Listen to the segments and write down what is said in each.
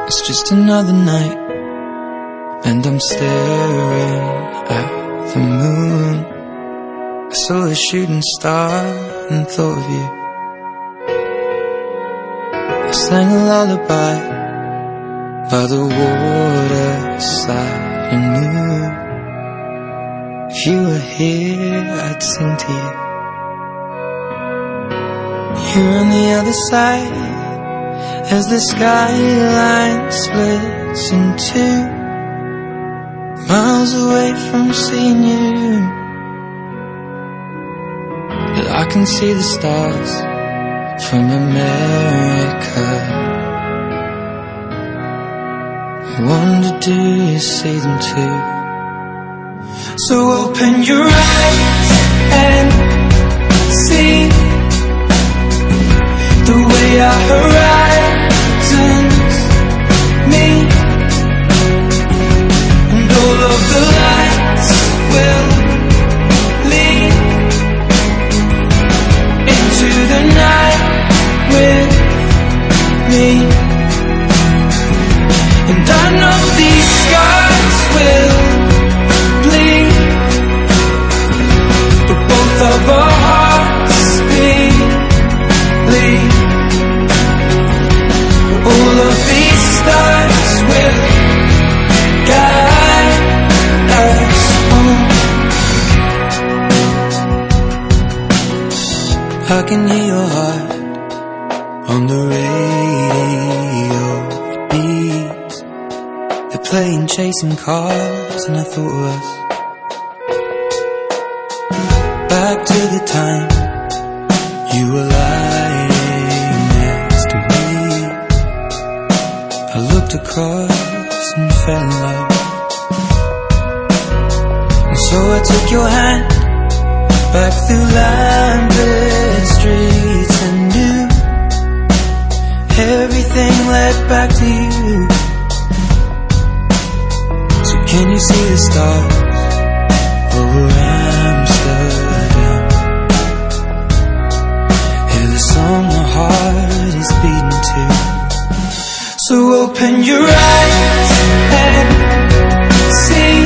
It's just another night, and I'm staring at the moon. I saw a shooting star and thought of you. I sang a lullaby by the waterside and knew if you were here, I'd sing to you. You're on the other side as the skyline splits in two, miles away from seeing you. But I can see the stars from America. I wonder, do you see them too? So open your eyes and see the way our horizons meet, and all of the lights will lead into the night with me. And I know these scars will bleed, but both of our hearts bleed. All of these stars will guide us home. I can hear your heart on the radio. It beats. They're playing Chasing Cars, and I thought of us. Back to the time you were lying next to me. I looked across and fell in love, and so I took your hand back through lamplit streets and knew everything led back to you. So can you see the stars over Amsterdam? Hear the song my heart is beating to. So open your eyes and see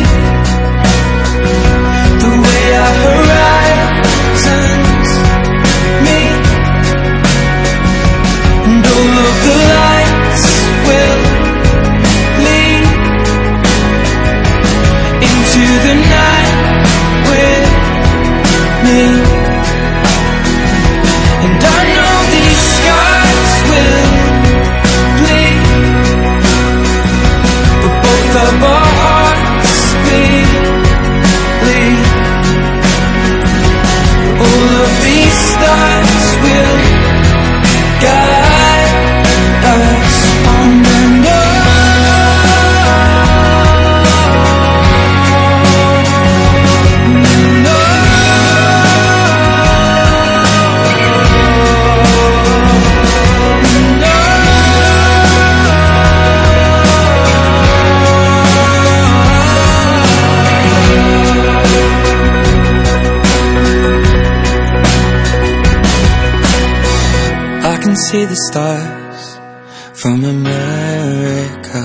the way our horizons meet, and all of the lights will lead into the night with me. And I know these scars will bleed, but both of our hearts bleed. All of these stars will guide us on and on. I can see the stars from America.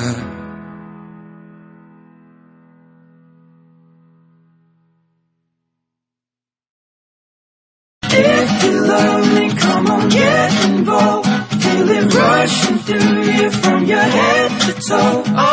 If you're lonely, come on, get involved. Feel it rushing through you from your head to toe.